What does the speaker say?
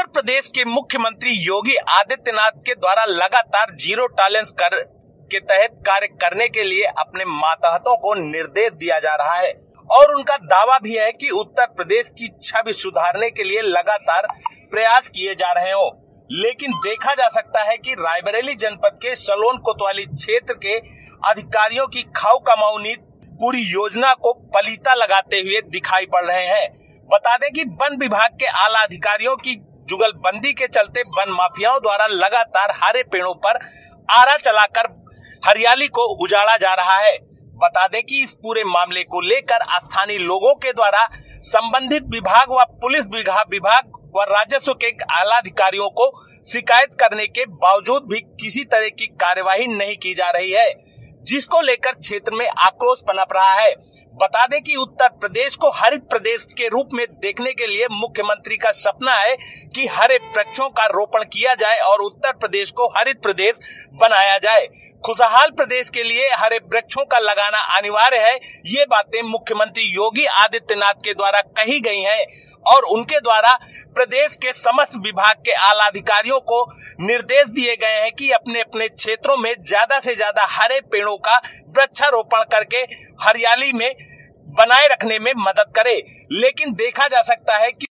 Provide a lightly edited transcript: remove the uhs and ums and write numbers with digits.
उत्तर प्रदेश के मुख्यमंत्री योगी आदित्यनाथ के द्वारा लगातार जीरो टॉलरेंस कर के तहत कार्य करने के लिए अपने मातहतों को निर्देश दिया जा रहा है और उनका दावा भी है कि उत्तर प्रदेश की छवि सुधारने के लिए लगातार प्रयास किए जा रहे हो। लेकिन देखा जा सकता है कि रायबरेली जनपद के सलोन कोतवाली क्षेत्र के अधिकारियों की खाऊ कमाऊ नीति पूरी योजना को पलीता लगाते हुए दिखाई पड़ रहे हैं। बता दें कि वन विभाग के आला अधिकारियों की जुगलबंदी के चलते वन माफियाओं द्वारा लगातार हरे पेड़ों पर आरा चलाकर हरियाली को उजाड़ा जा रहा है। बता दें कि इस पूरे मामले को लेकर स्थानीय लोगों के द्वारा संबंधित विभाग व पुलिस विभाग व राजस्व के आला अधिकारियों को शिकायत करने के बावजूद भी किसी तरह की कार्यवाही नहीं की जा रही है, जिसको लेकर क्षेत्र में आक्रोश पनप रहा है। बता दें कि उत्तर प्रदेश को हरित प्रदेश के रूप में देखने के लिए मुख्यमंत्री का सपना है कि हरे वृक्षों का रोपण किया जाए और उत्तर प्रदेश को हरित प्रदेश बनाया जाए। खुशहाल प्रदेश के लिए हरे वृक्षों का लगाना अनिवार्य है। ये बातें मुख्यमंत्री योगी आदित्यनाथ के द्वारा कही गई हैं और उनके द्वारा प्रदेश के समस्त विभाग के आला अधिकारियों को निर्देश दिए गए हैं कि अपने अपने क्षेत्रों में ज्यादा से ज्यादा हरे पेड़ों का वृक्षारोपण करके हरियाली में बनाए रखने में मदद करे। लेकिन देखा जा सकता है कि